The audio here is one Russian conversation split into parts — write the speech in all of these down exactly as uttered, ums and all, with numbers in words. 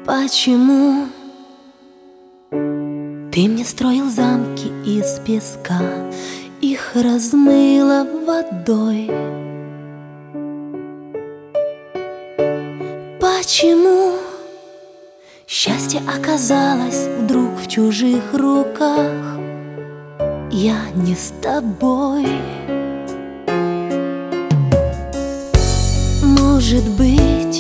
Почему ты мне строил замки из песка, их размыло водой? Почему счастье оказалось вдруг в чужих руках? Я не с тобой. Может быть,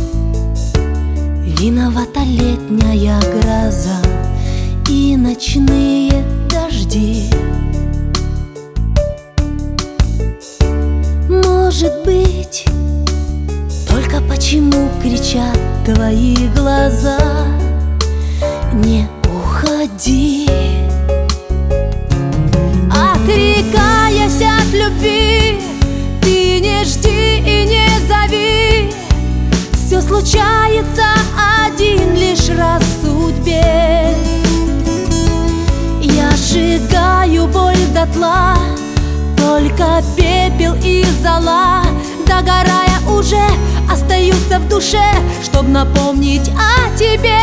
виновата летняя гроза и ночные дожди. Может быть, только почему кричат твои глаза: не уходи. Отрекаясь от любви, ты не жди и не зови. Все случается один лишь раз в судьбе. Я сжигаю боль дотла, только пепел и зола, догорая уже, остаются в душе, чтоб напомнить о тебе.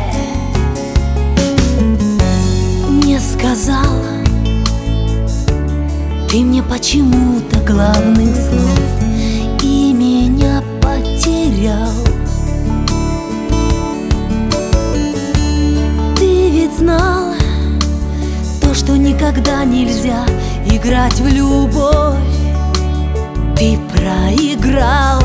Не сказала ты мне почему-то главных слов и меня потерял. Ты ведь знал то, что никогда нельзя играть в любовь. Ты проиграл.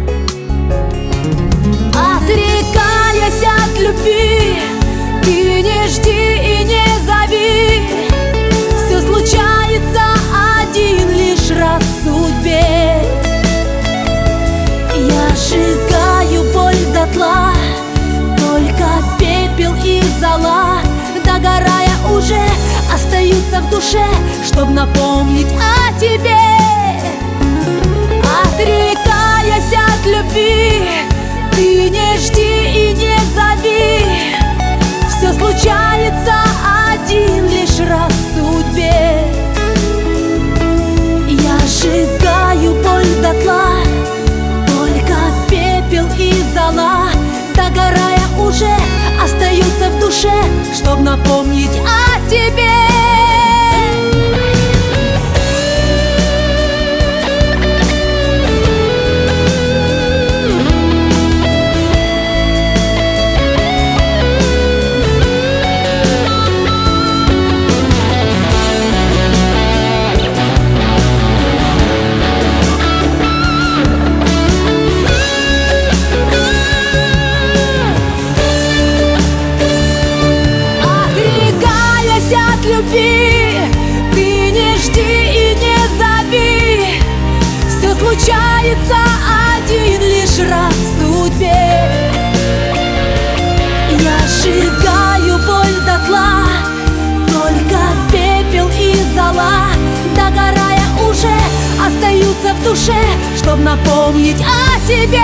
Отрекаясь от любви, ты не жди и не зови. Все случается один лишь раз в судьбе. Я сжигаю боль дотла, только пепел и зола, догорая уже, остаются в душе, чтоб напомнить о тебе. Отрекаясь от любви, ты не жди и не зови. Все случается один лишь раз в судьбе. Я сжигаю боль дотла, только пепел и зола, догорая уже, остаются в душе, чтоб напомнить о тебе. Любви, ты не жди и не зови. Все случается один лишь раз в судьбе. Я сжигаю боль дотла, только пепел и зола, догорая уже, остаются в душе, чтоб напомнить о тебе.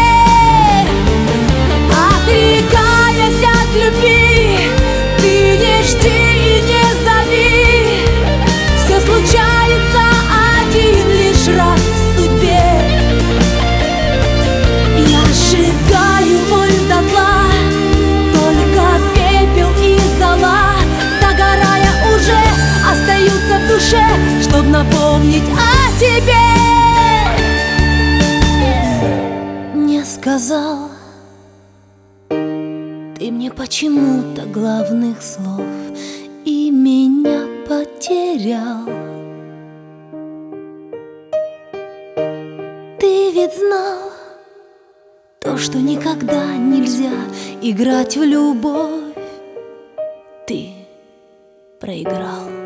Отрекаясь от любви, ты не жди и не зови. Все случается один лишь раз в судьбе. Я сжигаю боль дотла, только пепел и зола, догорая уже, остаются в душе, чтоб напомнить о тебе. Не сказал ты мне почему-то главных слов и меня потерял. Ты ведь знал то, что никогда нельзя играть в любовь. Ты проиграл.